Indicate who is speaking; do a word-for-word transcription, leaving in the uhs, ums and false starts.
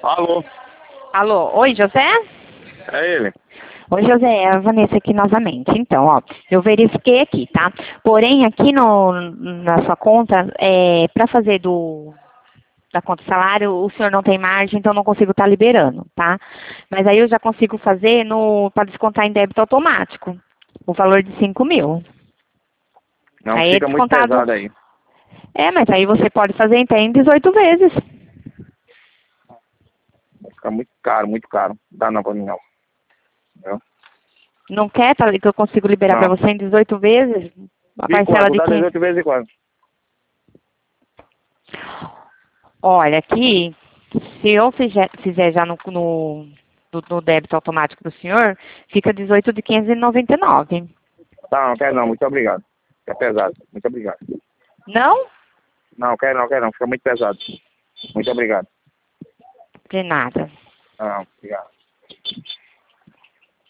Speaker 1: Alô?
Speaker 2: Alô, oi José?
Speaker 1: É ele?
Speaker 2: Oi José, é a Vanessa aqui novamente. Então, ó, eu verifiquei aqui, tá? Porém, aqui no, na sua conta, é, para fazer do da conta salário, o senhor não tem margem, então não consigo estar liberando, tá? Mas aí eu já consigo fazer no para descontar em débito automático, o valor de cinco mil.
Speaker 1: Não,
Speaker 2: Aí é
Speaker 1: fica muito
Speaker 2: descontado.
Speaker 1: pesado aí.
Speaker 2: É, mas aí você pode fazer então em dezoito vezes.
Speaker 1: Fica muito caro, muito caro. Dá não pra mim não. Entendeu?
Speaker 2: Não quer tá, que eu consigo liberar para
Speaker 1: Não.
Speaker 2: você em dezoito vezes? A
Speaker 1: E
Speaker 2: parcela
Speaker 1: quando?
Speaker 2: de
Speaker 1: Dá
Speaker 2: quem?
Speaker 1: dezoito vezes e quando?
Speaker 2: Olha, aqui, se eu fizer, fizer já no, no, no, no débito automático do senhor, fica dezoito de quinhentos e noventa e nove.
Speaker 1: Tá, não quero não. Muito obrigado. Fica pesado. Muito obrigado.
Speaker 2: Não?
Speaker 1: Não, quero não, quero não. Fica muito pesado. Muito obrigado.
Speaker 2: De nada.
Speaker 1: Não, obrigado.